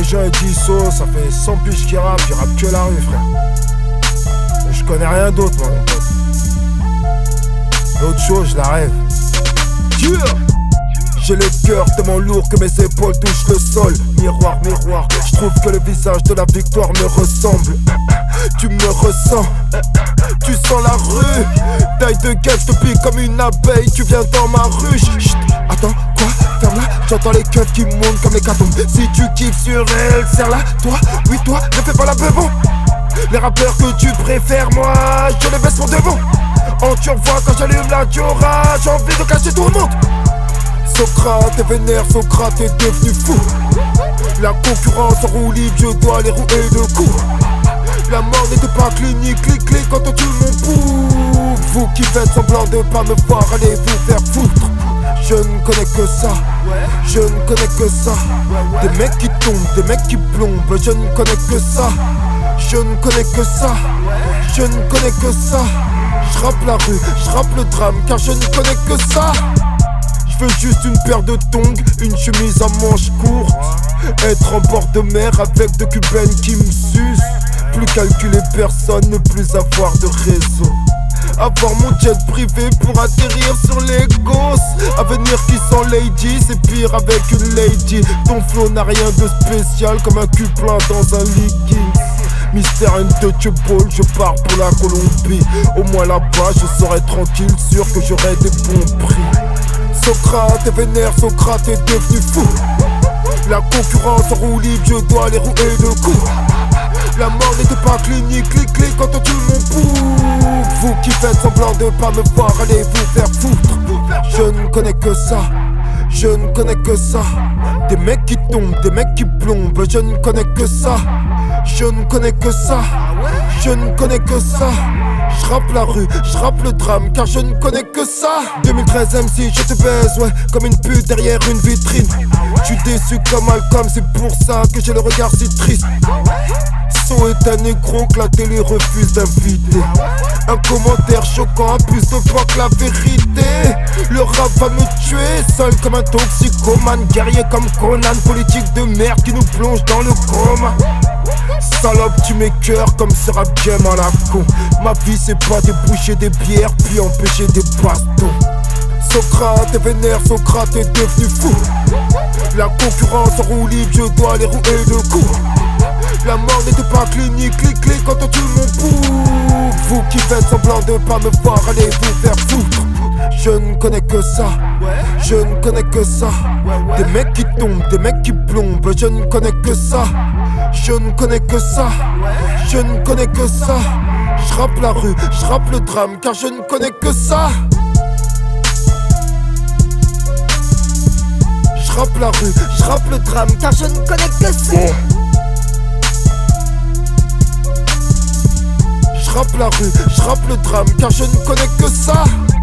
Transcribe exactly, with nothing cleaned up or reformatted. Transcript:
les gens ils disent so, ça fait cent piges qui rappe, qui rappe que la rue frère. Mais je connais rien d'autre moi mon pote. L'autre chose je la rêve. Yeah. J'ai le cœur tellement lourd que mes épaules touchent le sol. Miroir, miroir, je trouve que le visage de la victoire me ressemble. Tu me ressens, tu sens la rue. Taille de gueule, je te pique comme une abeille. Tu viens dans ma ruche. Chut, attends, quoi? Ferme-la, j'entends les keufs qui montent comme les catombes. Si tu kiffes sur elle, serre-la. Toi, oui toi, ne fais pas la beubon. Les rappeurs que tu préfères, moi, je les baisse pour de bon. En turvois quand j'allume la Diora, j'ai envie de cacher tout le monde. Socrate est vénère, Socrate est devenu fou. La concurrence en roue libre, je dois les rouer le cou. La mort n'était pas clinique, clic clic quand on tue mon pou. Vous qui faites semblant de pas me voir, allez vous faire foutre. Je ne connais que ça, je ne connais que ça. Des mecs qui tombent, des mecs qui plombent, je ne connais que ça. Je ne connais que ça, je ne connais que ça. Je rappe la rue, je rappe le drame, car je ne connais que ça. Je veux juste une paire de tongs, une chemise à manches courtes. Être en bord de mer avec deux cubaines qui me sucent. Plus calculer personne, ne plus avoir de réseau. Avoir mon jet privé pour atterrir sur les gosses. À venir qui sont lady, c'est pire avec une lady. Ton flow n'a rien de spécial comme un cul plein dans un leggings. Mister Untouchable, je pars pour la Colombie. Au moins là-bas je serai tranquille, sûr que j'aurai des bons prix. Socrate est vénère, Socrate est devenu fou. La concurrence en roue libre, je dois les rouer le cou. La mort n'était pas clinique, clic clic quand on tue mon pou. Vous qui faites semblant de pas me voir, allez vous faire foutre. Je ne connais que ça, je ne connais que ça. Des mecs qui tombent, des mecs qui plombent, je ne connais que ça. Je ne connais que ça, je ne connais que ça. Je rappe la rue, je rappe le drame, car je ne connais que ça. deux mille treize M C, je te baise, ouais, comme une pute derrière une vitrine. Je suis déçu comme Malcolm, c'est pour ça que j'ai le regard si triste. So est un négro que la télé refuse d'inviter. Un commentaire choquant a plus de poids que la vérité. Le rap va me tuer, seul comme un toxicomane. Guerrier comme Conan, politique de merde qui nous plonge dans le coma. Salope, tu m'écœures comme ce rap game à la con. Ma vie c'est pas déboucher des bières puis empêcher des bastons. Socrate est vénère, Socrate est devenu fou. La concurrence en roue libre, je dois les rouer le cou. La mort n'était pas clinique, clic clic quand on tue mon pou. Vous qui faites semblant de pas me voir, allez vous faire foutre. Je ne connais que ça, je ne connais que ça. Des mecs qui tombent, des mecs qui plombent, je ne connais que ça. Je ne connais que ça, je ne connais que ça. Je rappe la rue, je rappe le drame, car je ne connais que ça. Je rappe la rue, je rappe le drame, car je ne connais que ça. Je rappe la rue, je rappe le drame, car je ne connais que ça.